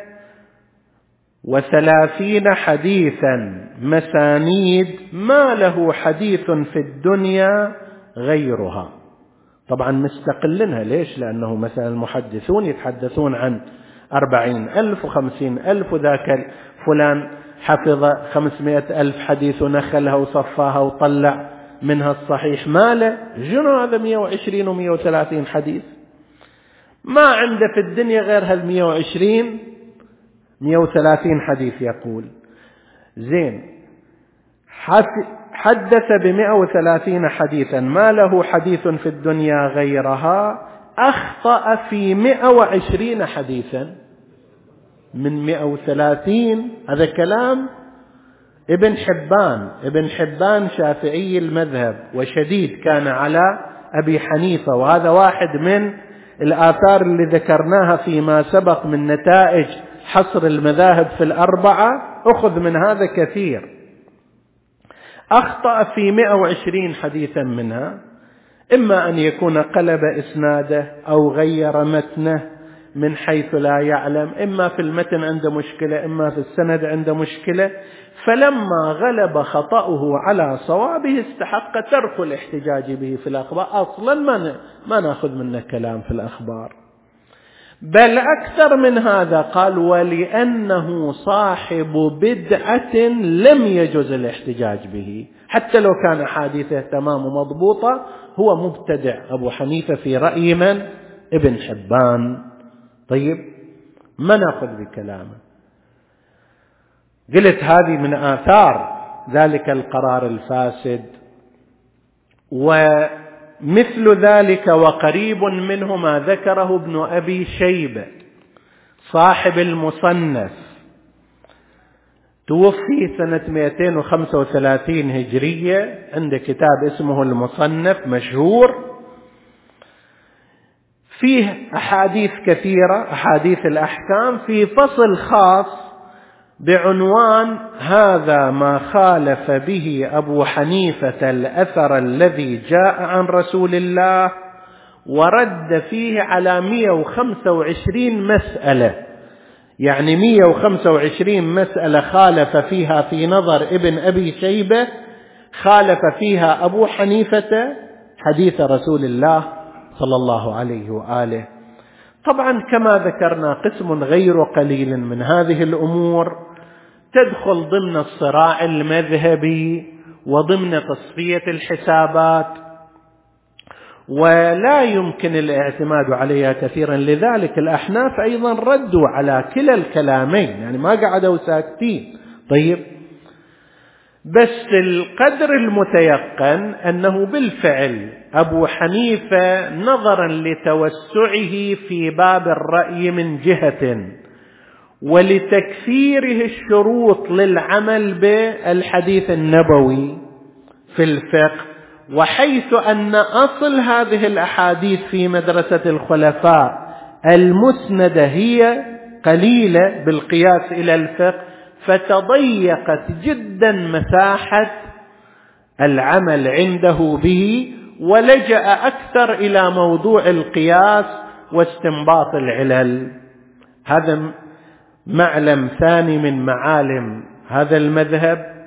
وثلاثين حديثا مسانيد ما له حديث في الدنيا غيرها. طبعا مستقلنها، ليش؟ لأنه مثلا المحدثون يتحدثون عن أربعين ألف وخمسين ألف، وذاك فلان حفظ خمسمائة ألف حديث ونخلها وصفاها وطلع منها الصحيح، ماله جنو هذا مئة وعشرين ومئة وثلاثين حديث، ما عنده في الدنيا غير هالمئة وعشرين مئة وثلاثين حديث. يقول زين حدث بمئة وثلاثين حديثا ما له حديث في الدنيا غيرها، أخطأ في مئة وعشرين حديثا من مئة وثلاثين. هذا كلام ابن حبان. ابن حبان شافعي المذهب وشديد كان على أبي حنيفة، وهذا واحد من الآثار اللي ذكرناها فيما سبق من نتائج حصر المذاهب في الأربعة، أخذ من هذا كثير. أخطأ في مئة وعشرين حديثا منها، إما أن يكون قلب إسناده أو غير متنه من حيث لا يعلم، إما في المتن عنده مشكلة، إما في السند عنده مشكلة. فلما غلب خطأه على صوابه استحق ترك الاحتجاج به في الأخبار. أصلا ما ما نأخذ منه كلام في الأخبار، بل أكثر من هذا قال ولأنه صاحب بدعة لم يجوز الاحتجاج به، حتى لو كان حادثه تمام مضبوطة هو مبتدع أبو حنيفة في رأي من؟ ابن حبان. طيب ما نأخذ بكلامه. قلت هذه من آثار ذلك القرار الفاسد. ومثل ذلك وقريب منه ما ذكره ابن أبي شيبة صاحب المصنف، توفي سنة مئتين وخمسة وثلاثين هجرية، عنده كتاب اسمه المصنف مشهور، فيه أحاديث كثيرة، أحاديث الأحكام، في فصل خاص بعنوان هذا ما خالف به أبو حنيفة الأثر الذي جاء عن رسول الله، ورد فيه على مئة وخمسة وعشرين مسألة، يعني مئة وخمسة وعشرين مسألة خالف فيها في نظر ابن أبي شيبة، خالف فيها أبو حنيفة حديث رسول الله صلى الله عليه وآله. طبعا كما ذكرنا قسم غير قليل من هذه الأمور تدخل ضمن الصراع المذهبي وضمن تصفية الحسابات، ولا يمكن الاعتماد عليها كثيرا. لذلك الأحناف أيضا ردوا على كلا الكلامين، يعني ما قعدوا ساكتين. طيب بس القدر المتيقن أنه بالفعل أبو حنيفة نظرا لتوسعه في باب الرأي من جهة، ولتكثيره الشروط للعمل بالحديث النبوي في الفقه، وحيث أن أصل هذه الأحاديث في مدرسة الخلفاء المسندة هي قليلة بالقياس إلى الفقه، فتضيقت جدا مساحة العمل عنده به، ولجأ أكثر إلى موضوع القياس واستنباط العلل. هذا معلم ثاني من معالم هذا المذهب.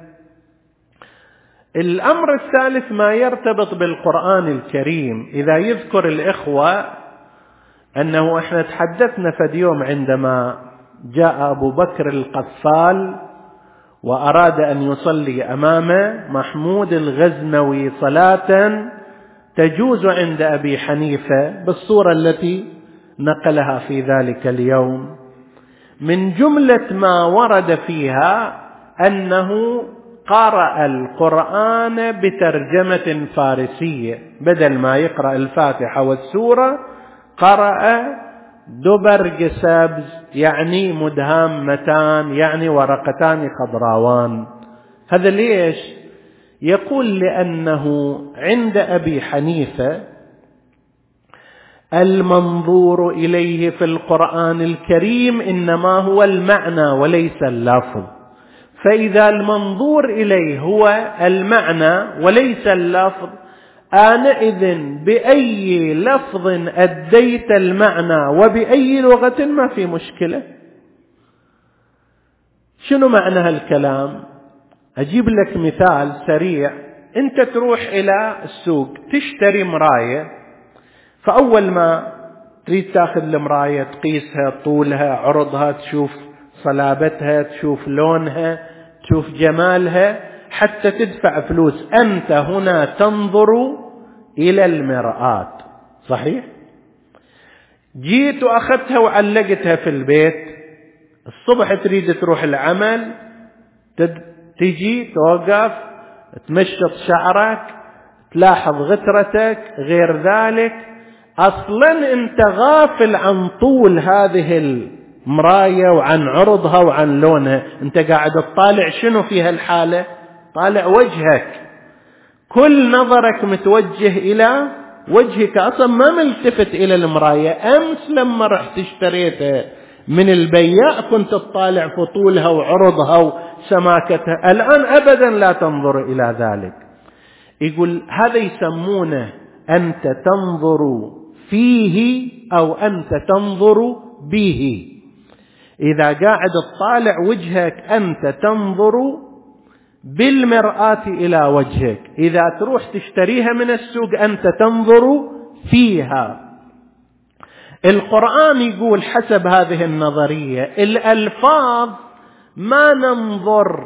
الأمر الثالث ما يرتبط بالقرآن الكريم. إذا يذكر الإخوة أنه إحنا تحدثنا في اليوم عندما جاء أبو بكر القفال وأراد أن يصلي أمام محمود الغزنوي صلاة تجوز عند أبي حنيفة بالصورة التي نقلها في ذلك اليوم. من جملة ما ورد فيها أنه قرأ القرآن بترجمة فارسية، بدل ما يقرأ الفاتحة والسورة قرأ دبرج سبز، يعني مدهامتان، يعني ورقتان خضراوان. هذا ليش؟ يقول لأنه عند أبي حنيفة المنظور إليه في القرآن الكريم إنما هو المعنى وليس اللفظ، فإذا المنظور إليه هو المعنى وليس اللفظ آنئذ بأي لفظ أديت المعنى وبأي لغة ما في مشكلة. شنو معنى هالكلام؟ أجيب لك مثال سريع. أنت تروح إلى السوق تشتري مراية، فأول ما تريد تأخذ المراية تقيسها، طولها، عرضها، تشوف صلابتها، تشوف لونها، تشوف جمالها حتى تدفع فلوس. أنت هنا تنظر إلى المرآة، صحيح؟ جيت وأخذتها وعلقتها في البيت، الصبح تريد تروح العمل، تجي توقف تمشط شعرك، تلاحظ غترتك، غير ذلك. أصلا أنت غافل عن طول هذه المراية وعن عرضها وعن لونها، أنت قاعد تطالع شنو في هالحالة؟ طالع وجهك، كل نظرك متوجه إلى وجهك، أصلا ما ملتفت إلى المراية. أمس لما رحت اشتريتها من البياع كنت تطالع في طولها وعرضها وسماكتها، الآن أبدا لا تنظر إلى ذلك. يقول هذا يسمونه أنت تنظر فيه أو أنت تنظر به. إذا قاعد تطالع وجهك أنت تنظر بالمرآة إلى وجهك، إذا تروح تشتريها من السوق أنت تنظر فيها. القرآن يقول حسب هذه النظرية الألفاظ ما ننظر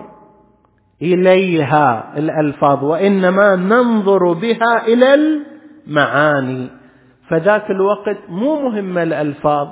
إليها الألفاظ، وإنما ننظر بها إلى المعاني. فذاك الوقت مو مهمة الألفاظ،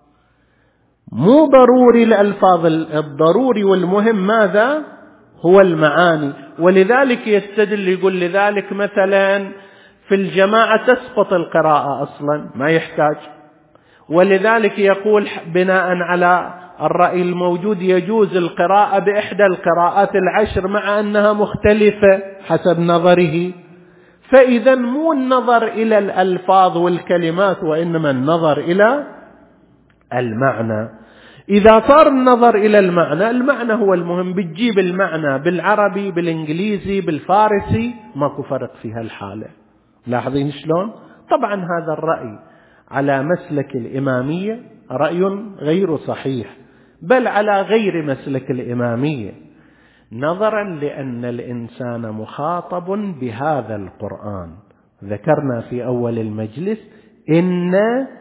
مو ضروري الألفاظ، الضروري والمهم ماذا؟ هو المعاني. ولذلك يستدل يقول لذلك مثلا في الجماعة تسقط القراءة أصلا، ما يحتاج. ولذلك يقول بناء على الرأي الموجود يجوز القراءة بإحدى القراءات العشر مع أنها مختلفة حسب نظره. فإذا مو النظر إلى الألفاظ والكلمات وإنما النظر إلى المعنى. إذا صار النظر إلى المعنى، المعنى هو المهم، بتجيب المعنى بالعربي بالإنجليزي بالفارسي ماكو فرق في هالحالة. لاحظين شلون؟ طبعا هذا الرأي على مسلك الإمامية رأي غير صحيح، بل على غير مسلك الإمامية، نظرا لأن الإنسان مخاطب بهذا القرآن. ذكرنا في أول المجلس إن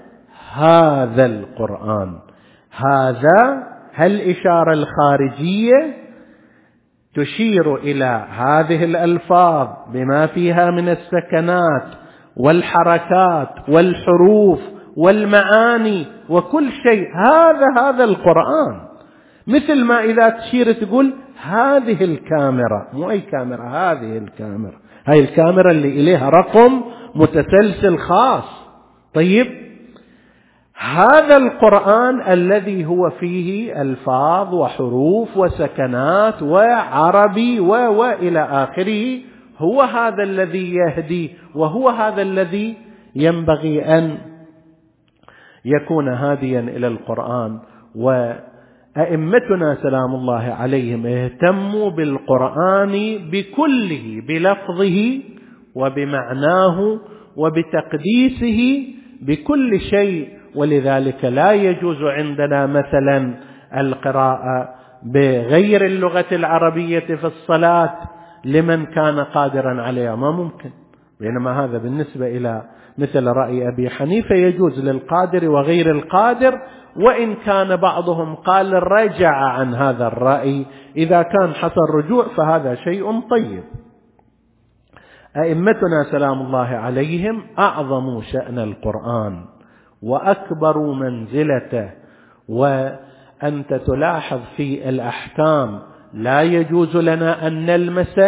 هذا القرآن، هذا هالإشارة الخارجية تشير إلى هذه الألفاظ بما فيها من السكنات والحركات والحروف والمعاني وكل شيء. هذا هذا القرآن. مثل ما إذا تشير تقول هذه الكاميرا، مو أي كاميرا، هذه الكاميرا، هاي الكاميرا اللي إليها رقم متسلسل خاص. طيب هذا القرآن الذي هو فيه ألفاظ وحروف وسكنات وعربي و وإلى آخره، هو هذا الذي يهدي، وهو هذا الذي ينبغي أن يكون هاديا إلى القرآن. وأئمتنا سلام الله عليهم اهتموا بالقرآن بكله، بلفظه وبمعناه وبتقديسه بكل شيء. ولذلك لا يجوز عندنا مثلا القراءة بغير اللغة العربية في الصلاة لمن كان قادرا عليها، ما ممكن. بينما هذا بالنسبة إلى مثل رأي أبي حنيفة يجوز للقادر وغير القادر، وإن كان بعضهم قال رجع عن هذا الرأي. إذا كان حصل رجوع فهذا شيء طيب. أئمتنا سلام الله عليهم أعظموا شأن القرآن وأكبروا منزلته. وأنت تلاحظ في الأحكام لا يجوز لنا أن نلمس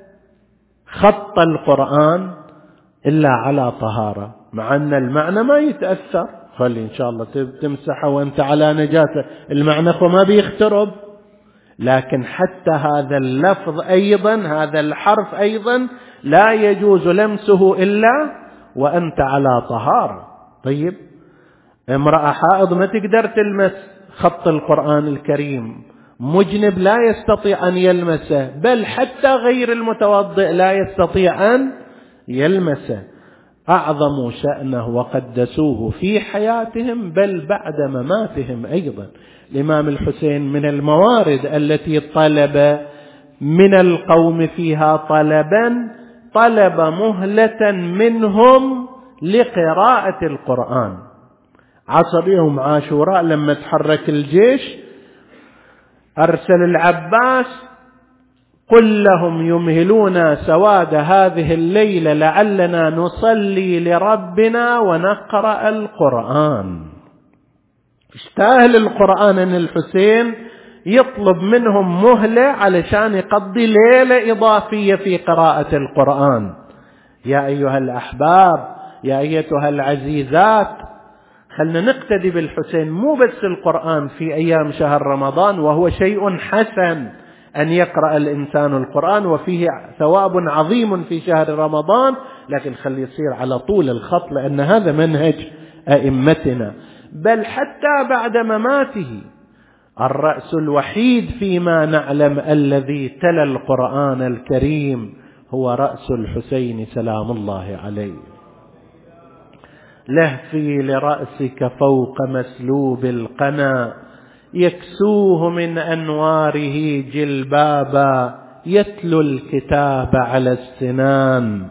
خط القرآن إلا على طهارة، مع أن المعنى ما يتأثر. خلي إن شاء الله تمسحه وأنت على نجاسة، المعنى ما بيخترب. لكن حتى هذا اللفظ أيضا، هذا الحرف أيضا لا يجوز لمسه إلا وأنت على طهارة. طيب، امرأة حائض ما تقدر تلمس خط القرآن الكريم، مجنب لا يستطيع أن يلمسه، بل حتى غير المتوضئ لا يستطيع أن يلمسه. أعظموا شأنه وقدسوه في حياتهم بل بعد مماتهم أيضا. الإمام الحسين من الموارد التي طلب من القوم فيها طلبا، طلب مهلة منهم لقراءة القرآن. عصر يوم عاشوراء لما تحرك الجيش أرسل العباس قل لهم يمهلون سواد هذه الليلة لعلنا نصلي لربنا ونقرأ القرآن. اشتاهل القرآن أن الحسين يطلب منهم مهلة علشان يقضي ليلة إضافية في قراءة القرآن. يا أيها الأحباب، يا أيتها العزيزات، خلنا نقتدي بالحسين. مو بس القرآن في أيام شهر رمضان، وهو شيء حسن أن يقرأ الإنسان القرآن وفيه ثواب عظيم في شهر رمضان، لكن خلي يصير على طول الخط، لأن هذا منهج أئمتنا. بل حتى بعد مماته الرأس الوحيد فيما نعلم الذي تلا القرآن الكريم هو رأس الحسين سلام الله عليه. لهفي لرأسك فوق مسلوب القنا، يكسوه من أنواره جلبابا، يتلو الكتاب على السنان،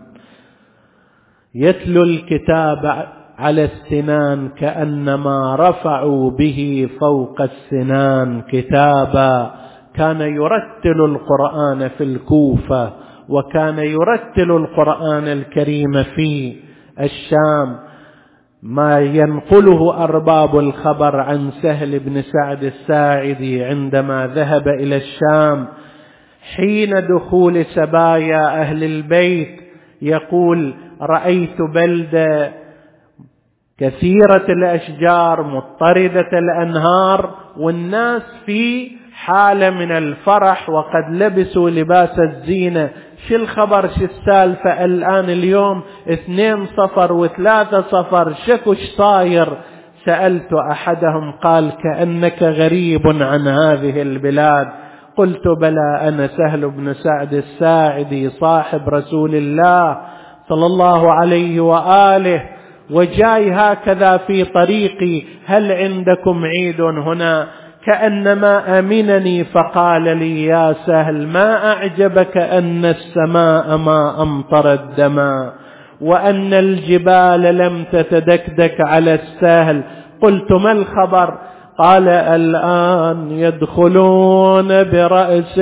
يتلو الكتاب على السنان كأنما رفعوا به فوق السنان كتابا. كان يرتل القرآن في الكوفة، وكان يرتل القرآن الكريم في الشام. ما ينقله أرباب الخبر عن سهل بن سعد الساعدي عندما ذهب إلى الشام حين دخول سبايا أهل البيت، يقول رأيت بلدة كثيرة الأشجار مضطردة الأنهار، والناس في حالة من الفرح وقد لبسوا لباس الزينة. شو الخبر، شو السالفة الآن اليوم اثنين صفر وثلاثة صفر، شكو ايش صاير؟ سألت أحدهم قال كأنك غريب عن هذه البلاد. قلت بلى، أنا سهل بن سعد الساعدي صاحب رسول الله صلى الله عليه وآله، وجاي هكذا في طريقي، هل عندكم عيد هنا؟ كأنما أمنني فقال لي يا سهل ما أعجبك أن السماء ما أمطرت دما وأن الجبال لم تتدكدك على السهل. قلت ما الخبر؟ قال الآن يدخلون برأس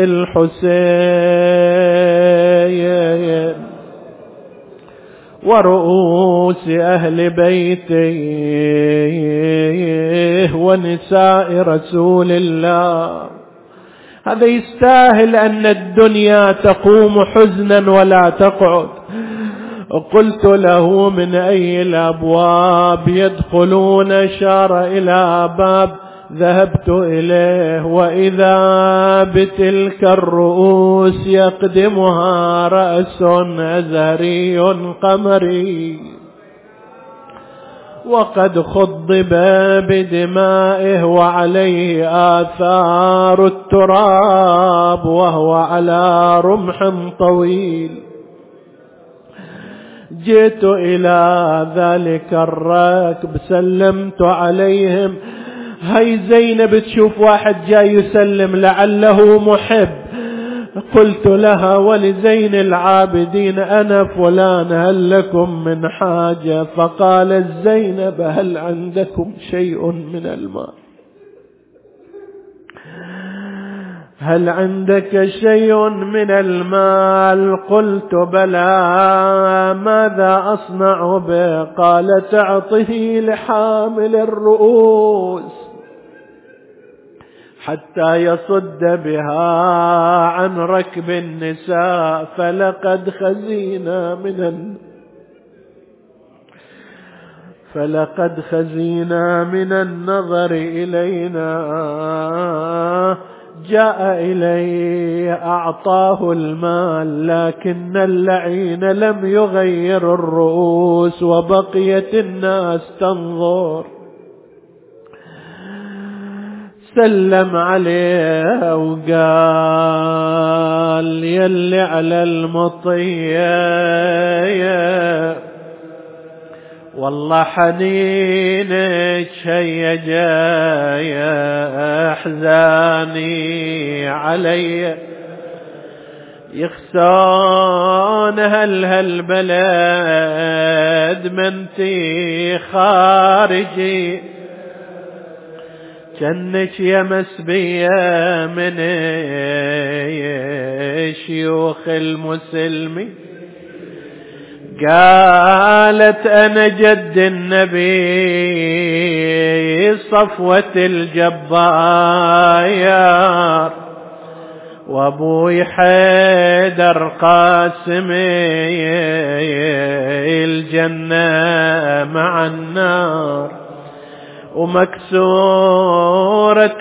الحسين ورؤوس أهل بيته ونساء رسول الله. هذا يستاهل أن الدنيا تقوم حزنا ولا تقعد. قلت له من أي الأبواب يدخلون؟ أشار إلى باب ذهبت إليه، وإذا بتلك الرؤوس يقدمها رأس أزهري قمري، وقد خضب بدمائه وعليه آثار التراب وهو على رمح طويل. جئت إلى ذلك الركب سلمت عليهم. هاي زينب تشوف واحد جاي يسلم لعله محب. قلت لها ولزين العابدين أنا فلان هل لكم من حاجة؟ فقالت زينب هل عندكم شيء من المال؟ هل عندك شيء من المال؟ قلت بلى. ماذا أصنع به؟ قالت اعطه لحامل الرؤوس حتى يصد بها عن ركب النساء فلقد خزينا من النار فلقد خزينا من النظر إلينا. جاء إلي أعطاه المال لكن اللعين لم يغير الرؤوس وبقيت الناس تنظر. سلم عليه وقال يلي على المطية والله حنينك هيا جاي احزاني علي يخسون هل هالبلد منتي خارجي جنك يا مسبية من شيوخ المسلمين. قالت أنا جد النبي صفوة الجبار وابوي حيدر قاسمي الجنة مع النار ومكسورة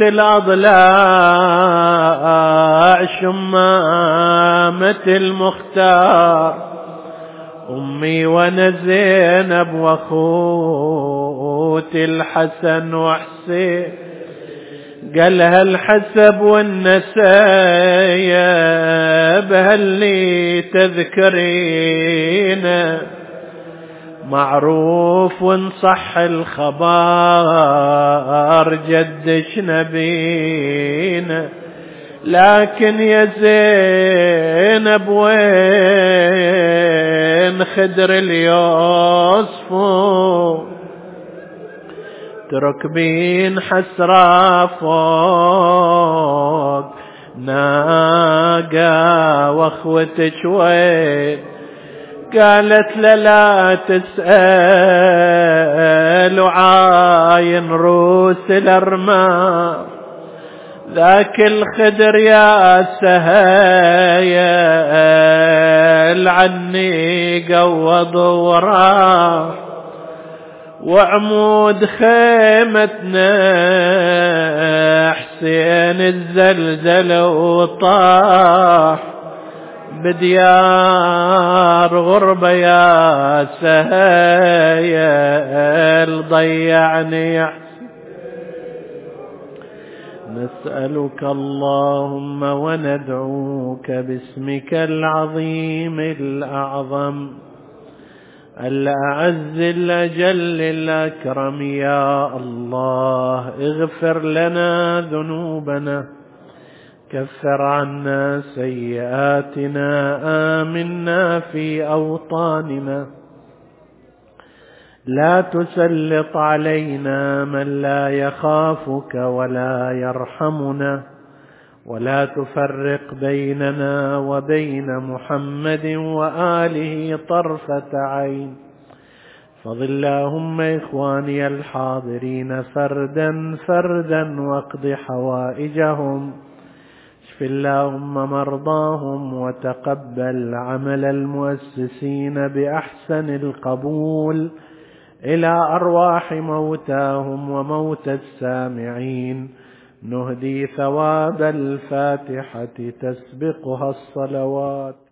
الأضلاع شمامة المختار أمي وانا زينب واخوتي الحسن وحسين. قالها الحسب والنسايب هل تذكرين معروف ونصح الخبر جدش نبينا لكن يا زينب وين خدر اليوسف تركبين حسرة فوق ناقة واخوتك وين؟ قالت لا لا تسأل وعاين روس الأرماء ذاك الخدر يا سهيل عني قوض وراه وعمود خيمتنا حسين الزلزل وطاح بديار غربة يا سهيل ضيعني يا حسين. نسألك اللهم وندعوك باسمك العظيم الأعظم الأعز الأجل الأكرم يا الله اغفر لنا ذنوبنا كفر عنا سيئاتنا آمنا في أوطاننا لا تسلط علينا من لا يخافك ولا يرحمنا ولا تفرق بيننا وبين محمد وآله طرفة عين. فضل اللهم إخواني الحاضرين فردا فردا واقض حوائجهم اشف اللهم مرضاهم وتقبل عمل المؤسسين بأحسن القبول إلى أرواح موتاهم وموتى السامعين. نهدي ثواب الفاتحة تسبقها الصلوات.